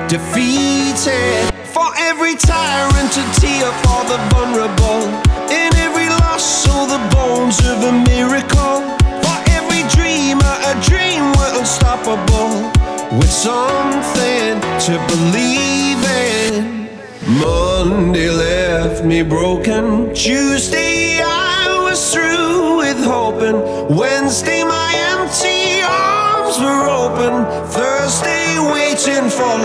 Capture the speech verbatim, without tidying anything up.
defeated. For every tyrant a tear for the vulnerable. In every loss all the bones of a miracle. For every dreamer a dream we're unstoppable. With something to believe in. Monday left me broken. Tuesday I was through with hoping. Wednesday my empty arms were open. Thursday waiting for